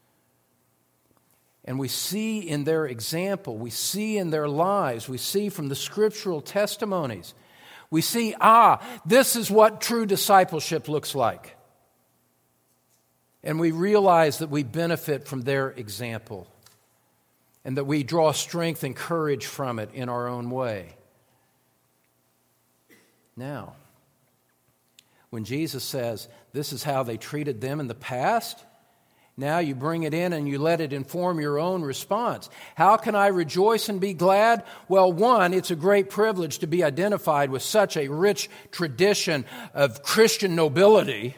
S1: And we see in their example, we see in their lives, we see from the scriptural testimonies, we see, ah, this is what true discipleship looks like. And we realize that we benefit from their example and that we draw strength and courage from it in our own way. Now, when Jesus says this is how they treated them in the past, now you bring it in and you let it inform your own response. How can I rejoice and be glad? Well, one, it's a great privilege to be identified with such a rich tradition of Christian nobility.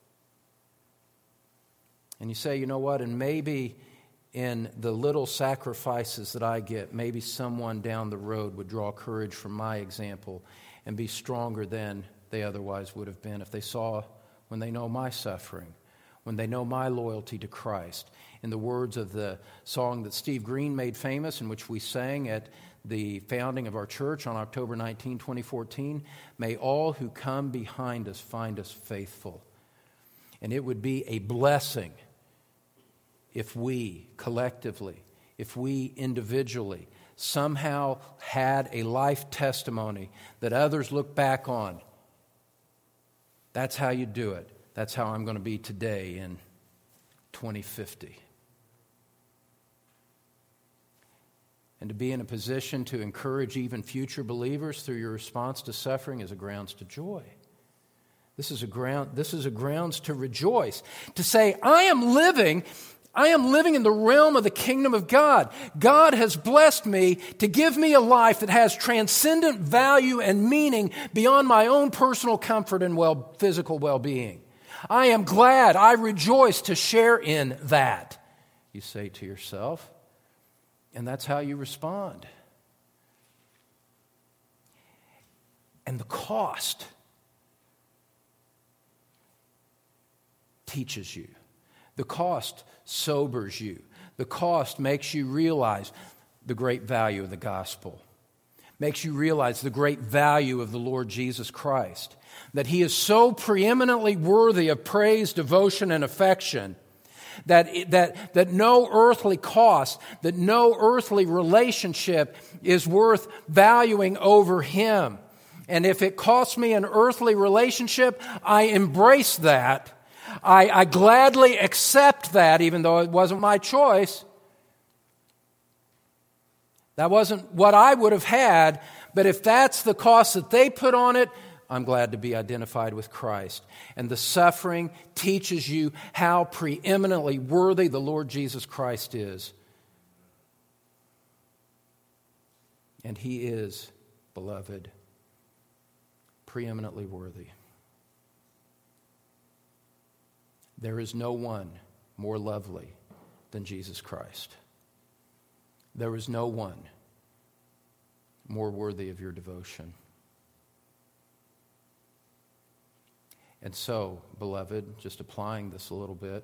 S1: And you say, you know what, and maybe in the little sacrifices that I get, maybe someone down the road would draw courage from my example and be stronger than they otherwise would have been if they saw when they know my suffering, when they know my loyalty to Christ. In the words of the song that Steve Green made famous, in which we sang at the founding of our church on October nineteenth, twenty fourteen, may all who come behind us find us faithful. And it would be a blessing if we collectively, if we individually somehow had a life testimony that others look back on. That's how you do it. That's how I'm going to be today in twenty fifty. And to be in a position to encourage even future believers through your response to suffering is a grounds to joy. This is a ground, this is a grounds to rejoice. To say, I am living, I am living in the realm of the kingdom of God. God has blessed me to give me a life that has transcendent value and meaning beyond my own personal comfort and well, physical well-being. I am glad, I rejoice to share in that, you say to yourself. And that's how you respond. And the cost teaches you. The cost sobers you. The cost makes you realize the great value of the gospel. Makes you realize the great value of the Lord Jesus Christ. That He is so preeminently worthy of praise, devotion, and affection that, that, that no earthly cost, that no earthly relationship is worth valuing over Him. And if it costs me an earthly relationship, I embrace that. I, I gladly accept that, even though it wasn't my choice. That wasn't what I would have had, but if that's the cost that they put on it, I'm glad to be identified with Christ. And the suffering teaches you how preeminently worthy the Lord Jesus Christ is. And He is, beloved, preeminently worthy. There is no one more lovely than Jesus Christ. There is no one more worthy of your devotion. And so, beloved, just applying this a little bit,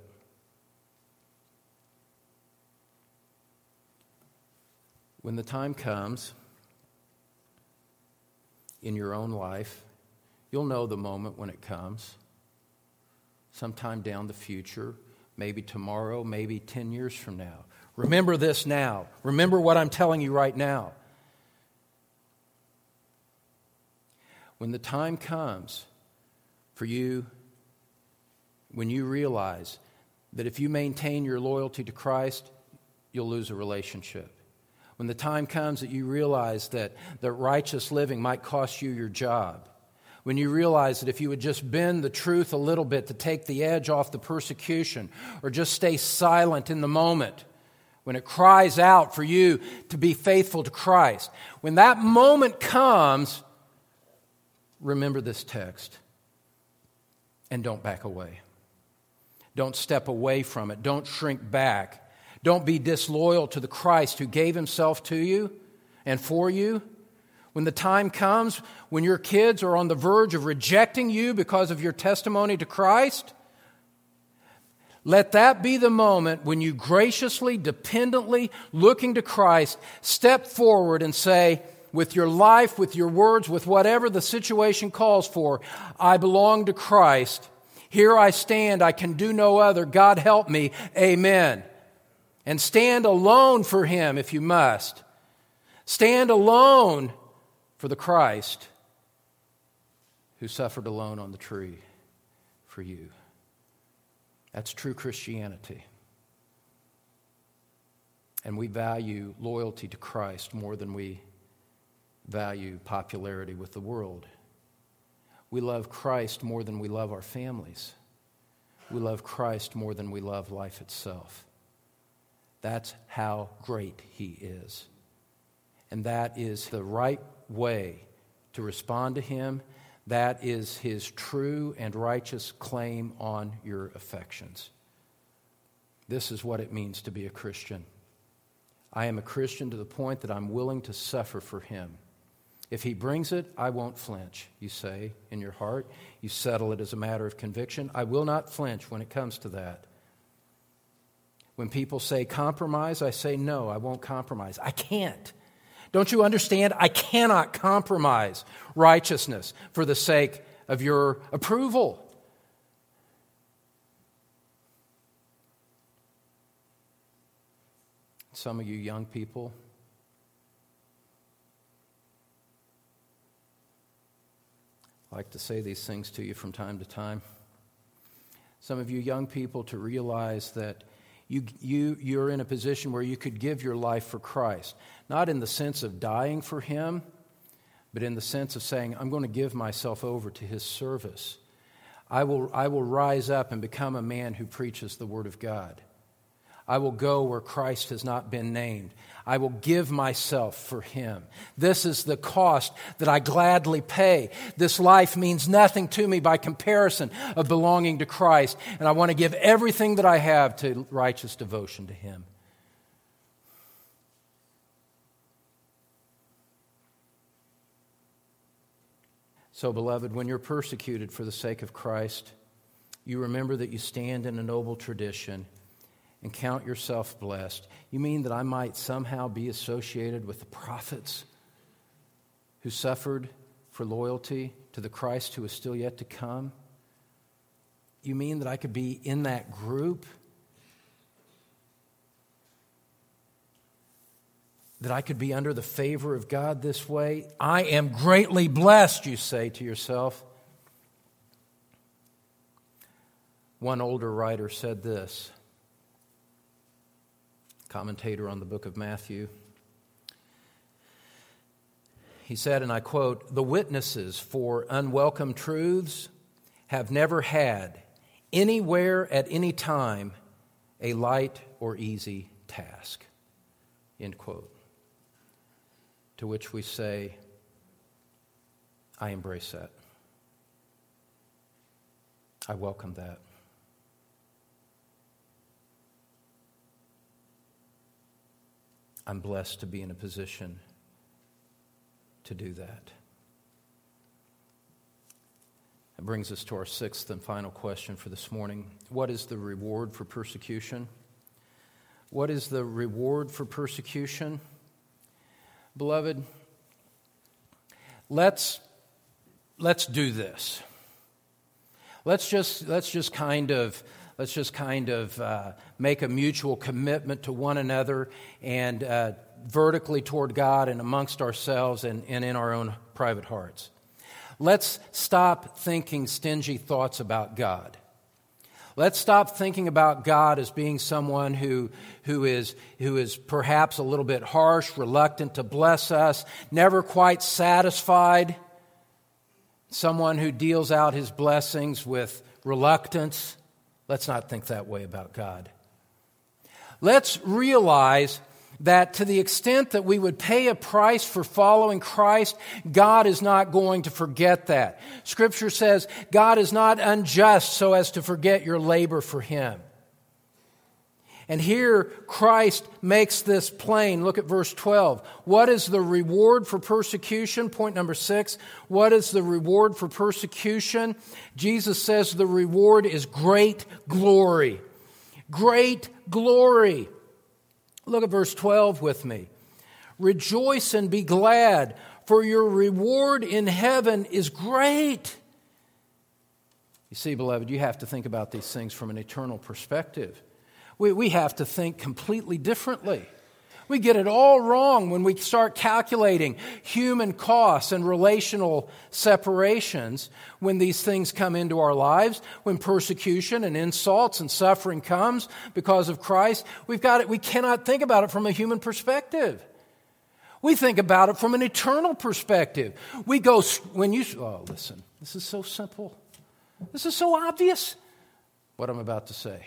S1: when the time comes in your own life, you'll know the moment when it comes. Sometime down the future, maybe tomorrow, maybe ten years from now. Remember this now. Remember what I'm telling you right now. When the time comes for you, when you realize that if you maintain your loyalty to Christ, you'll lose a relationship. When the time comes that you realize that, that righteous living might cost you your job. When you realize that if you would just bend the truth a little bit to take the edge off the persecution, or just stay silent in the moment, when it cries out for you to be faithful to Christ, when that moment comes, remember this text and don't back away. Don't step away from it. Don't shrink back. Don't be disloyal to the Christ who gave Himself to you and for you. When the time comes, when your kids are on the verge of rejecting you because of your testimony to Christ, let that be the moment when you graciously, dependently, looking to Christ, step forward and say, with your life, with your words, with whatever the situation calls for, I belong to Christ. Here I stand. I can do no other. God help me. Amen. And stand alone for Him if you must. Stand alone for the Christ who suffered alone on the tree for you. That's true Christianity. And we value loyalty to Christ more than we value popularity with the world. We love Christ more than we love our families. We love Christ more than we love life itself. That's how great He is. And that is the right way to respond to Him. That is His true and righteous claim on your affections. This is what it means to be a Christian. I am a Christian to the point that I'm willing to suffer for Him. If He brings it, I won't flinch, you say in your heart. You settle it as a matter of conviction. I will not flinch when it comes to that. When people say compromise, I say no, I won't compromise. I can't. Don't you understand? I cannot compromise righteousness for the sake of your approval. Some of you young people, I like to say these things to you from time to time. Some of you young people to realize that You, you, you're in a position where you could give your life for Christ. Not in the sense of dying for Him, but in the sense of saying, I'm going to give myself over to His service. I will, I will rise up and become a man who preaches the Word of God. I will go where Christ has not been named. I will give myself for Him. This is the cost that I gladly pay. This life means nothing to me by comparison of belonging to Christ. And I want to give everything that I have to righteous devotion to Him. So, beloved, when you're persecuted for the sake of Christ, you remember that you stand in a noble tradition and count yourself blessed. You mean that I might somehow be associated with the prophets who suffered for loyalty to the Christ who is still yet to come? You mean that I could be in that group? That I could be under the favor of God this way? I am greatly blessed, you say to yourself. One older writer said this, commentator on the book of Matthew. He said, and I quote, "The witnesses for unwelcome truths have never had, anywhere at any time, a light or easy task." End quote. To which we say, I embrace that. I welcome that. I'm blessed to be in a position to do that. That brings us to our sixth and final question for this morning. What is the reward for persecution? What is the reward for persecution? Beloved, let's let's do this. Let's just let's just kind of let's just kind of uh, make a mutual commitment to one another and uh, vertically toward God and amongst ourselves and, and in our own private hearts. Let's stop thinking stingy thoughts about God. Let's stop thinking about God as being someone who, who is, who is perhaps a little bit harsh, reluctant to bless us, never quite satisfied, someone who deals out his blessings with reluctance. Let's not think that way about God. Let's realize that to the extent that we would pay a price for following Christ, God is not going to forget that. Scripture says God is not unjust so as to forget your labor for Him. And here Christ makes this plain. Look at verse twelve. What is the reward for persecution? Point number six. What is the reward for persecution? Jesus says the reward is great glory. Great glory. Look at verse twelve with me. Rejoice and be glad, for your reward in heaven is great. You see, beloved, you have to think about these things from an eternal perspective. We, we have to think completely differently. We get it all wrong when we start calculating human costs and relational separations when these things come into our lives, when persecution and insults and suffering comes because of Christ. We've got it. We cannot think about it from a human perspective. We think about it from an eternal perspective. We go, when you, oh, listen, this is so simple. This is so obvious, what I'm about to say.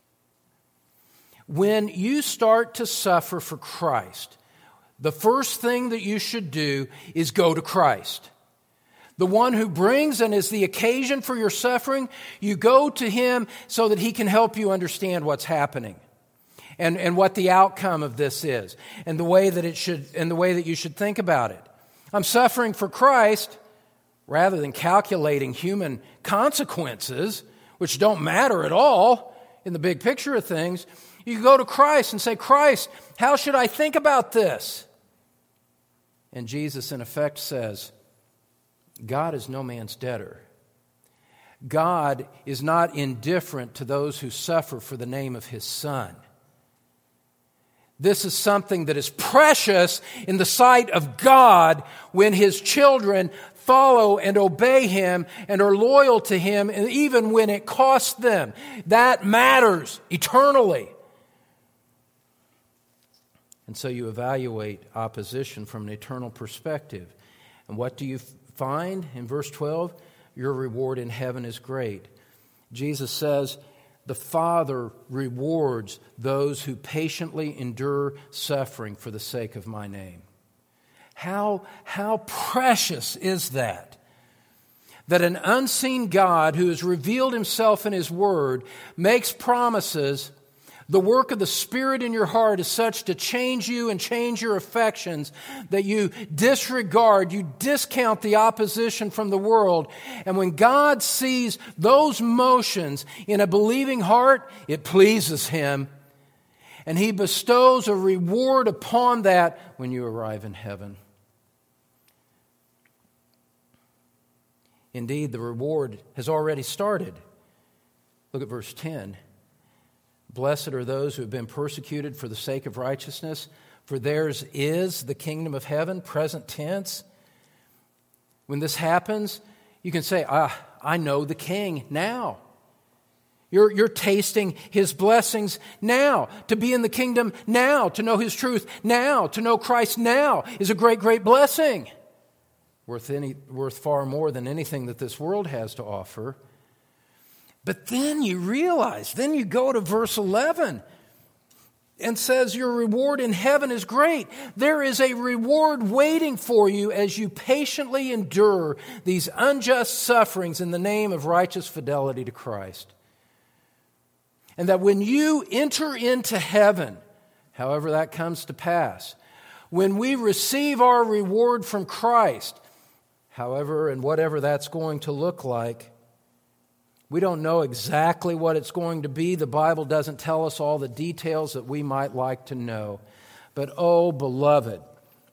S1: When you start to suffer for Christ, the first thing that you should do is go to Christ. The one who brings and is the occasion for your suffering, you go to Him so that He can help you understand what's happening and, and what the outcome of this is and the way that it should and the way that you should think about it. I'm suffering for Christ rather than calculating human consequences, which don't matter at all in the big picture of things. You go to Christ and say, Christ, how should I think about this? And Jesus, in effect, says, God is no man's debtor. God is not indifferent to those who suffer for the name of His Son. This is something that is precious in the sight of God when His children follow and obey Him and are loyal to Him, and even when it costs them. That matters eternally. And so you evaluate opposition from an eternal perspective. And what do you find in verse twelve? Your reward in heaven is great. Jesus says, the Father rewards those who patiently endure suffering for the sake of my name. How, how precious is that? That an unseen God who has revealed Himself in His Word makes promises. The work of the Spirit in your heart is such to change you and change your affections that you disregard, you discount the opposition from the world. And when God sees those motions in a believing heart, it pleases Him. And He bestows a reward upon that when you arrive in heaven. Indeed, the reward has already started. Look at verse ten. Blessed are those who have been persecuted for the sake of righteousness, for theirs is the kingdom of heaven, present tense. When this happens, you can say, ah, I know the King now. You're, you're tasting His blessings now. To be in the kingdom now, to know His truth now, to know Christ now is a great, great blessing. Worth, any, worth far more than anything that this world has to offer. But then you realize, then you go to verse eleven and says your reward in heaven is great. There is a reward waiting for you as you patiently endure these unjust sufferings in the name of righteous fidelity to Christ. And that when you enter into heaven, however that comes to pass, when we receive our reward from Christ, however and whatever that's going to look like, we don't know exactly what it's going to be. The Bible doesn't tell us all the details that we might like to know. But oh, beloved,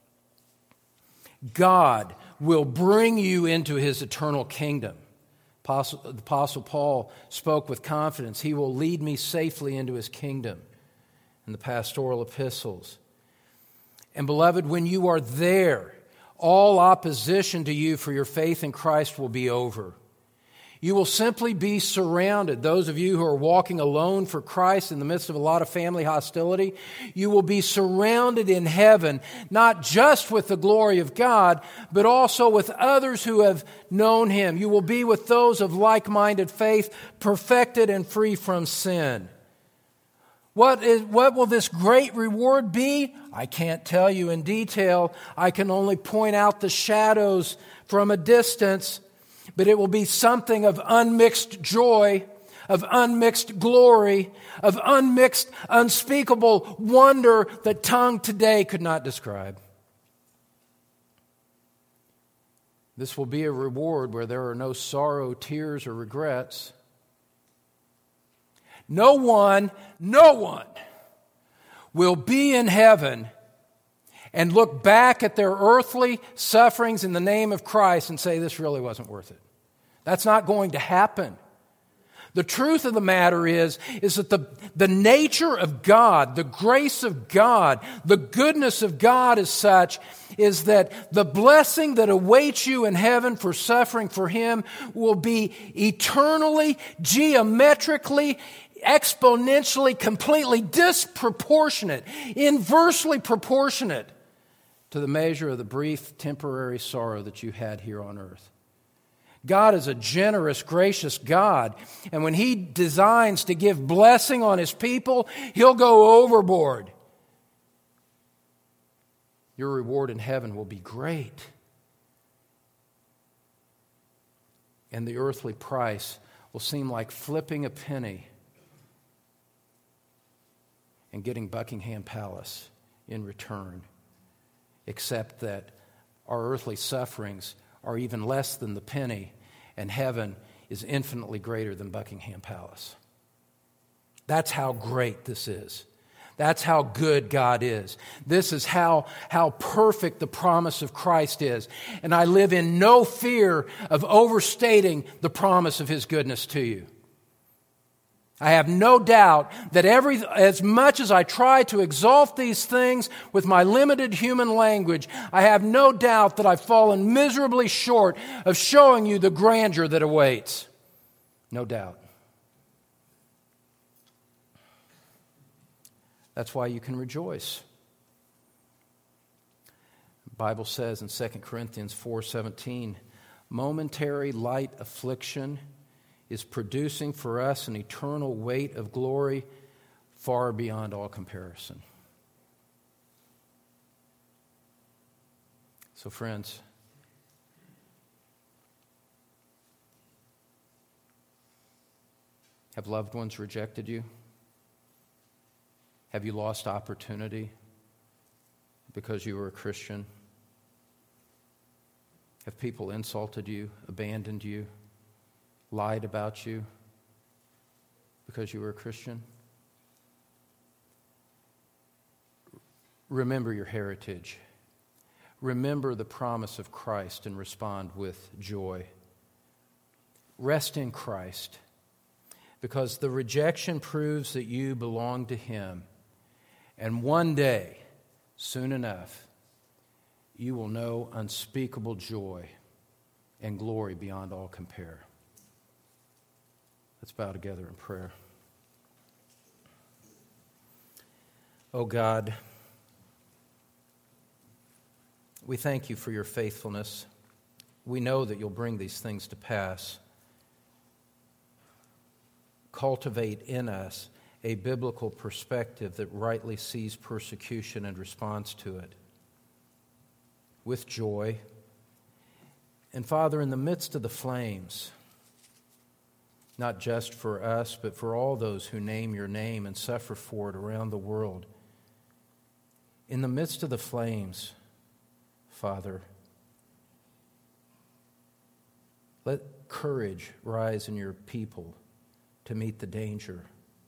S1: God will bring you into His eternal kingdom. Apostle, the Apostle Paul spoke with confidence. He will lead me safely into His kingdom in the pastoral epistles. And beloved, when you are there, all opposition to you for your faith in Christ will be over. You will simply be surrounded. Those of you who are walking alone for Christ in the midst of a lot of family hostility, you will be surrounded in heaven, not just with the glory of God, but also with others who have known Him. You will be with those of like-minded faith, perfected and free from sin. What is, what will this great reward be? I can't tell you in detail. I can only point out the shadows from a distance. But it will be something of unmixed joy, of unmixed glory, of unmixed, unspeakable wonder that tongue today could not describe. This will be a reward where there are no sorrow, tears, or regrets. No one, no one will be in heaven and look back at their earthly sufferings in the name of Christ and say, this really wasn't worth it. That's not going to happen. The truth of the matter is, is that the, the nature of God, the grace of God, the goodness of God is such, is that the blessing that awaits you in heaven for suffering for Him will be eternally, geometrically, exponentially, completely disproportionate, inversely proportionate to the measure of the brief temporary sorrow that you had here on earth. God is a generous, gracious God, and when He designs to give blessing on His people, He'll go overboard. Your reward in heaven will be great. And the earthly price will seem like flipping a penny and getting Buckingham Palace in return, except that our earthly sufferings are even less than the penny, and heaven is infinitely greater than Buckingham Palace. That's how great this is. That's how good God is. This is how, how perfect the promise of Christ is. And I live in no fear of overstating the promise of His goodness to you. I have no doubt that every, as much as I try to exalt these things with my limited human language, I have no doubt that I've fallen miserably short of showing you the grandeur that awaits. No doubt. That's why you can rejoice. The Bible says in Second Corinthians four seventeen, momentary light affliction is producing for us an eternal weight of glory far beyond all comparison. So, friends, have loved ones rejected you? Have you lost opportunity because you were a Christian? Have people insulted you, abandoned you, lied about you because you were a Christian? Remember your heritage. Remember the promise of Christ and respond with joy. Rest in Christ, because the rejection proves that you belong to Him. And one day, soon enough, you will know unspeakable joy and glory beyond all compare. Let's bow together in prayer. Oh God, we thank you for your faithfulness. We know that you'll bring these things to pass. Cultivate in us a biblical perspective that rightly sees persecution and responds to it with joy. And Father, in the midst of the flames, not just for us, but for all those who name your name and suffer for it around the world, in the midst of the flames, Father, let courage rise in your people to meet the danger.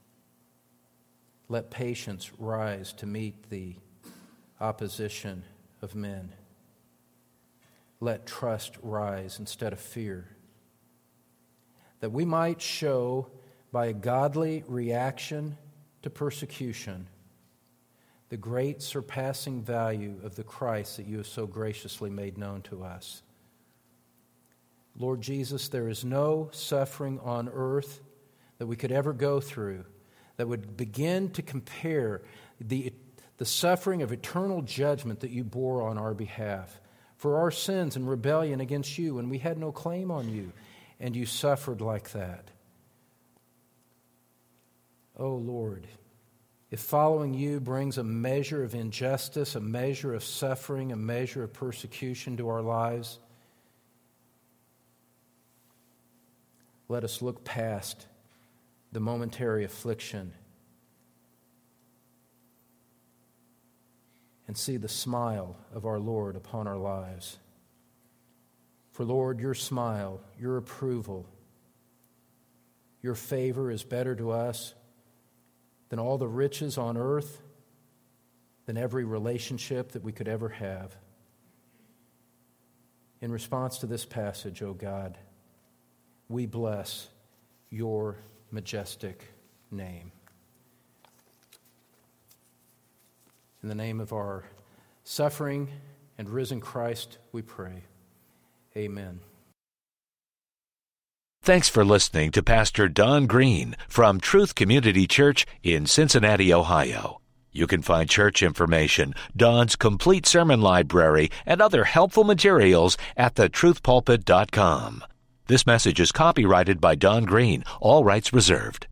S1: Let patience rise to meet the opposition of men. Let trust rise instead of fear. That we might show by a godly reaction to persecution the great surpassing value of the Christ that you have so graciously made known to us. Lord Jesus, there is no suffering on earth that we could ever go through that would begin to compare the, the suffering of eternal judgment that you bore on our behalf for our sins and rebellion against you when we had no claim on you, and you suffered like that. Oh Lord, if following you brings a measure of injustice, a measure of suffering, a measure of persecution to our lives, let us look past the momentary affliction and see the smile of our Lord upon our lives. For Lord, your smile, your approval, your favor is better to us than all the riches on earth, than every relationship that we could ever have. In response to this passage, O God, we bless your majestic name. In the name of our suffering and risen Christ, we pray. Amen.
S2: Thanks for listening to Pastor Don Green from Truth Community Church in Cincinnati, Ohio. You can find church information, Don's complete sermon library, and other helpful materials at the truth pulpit dot com. This message is copyrighted by Don Green, all rights reserved.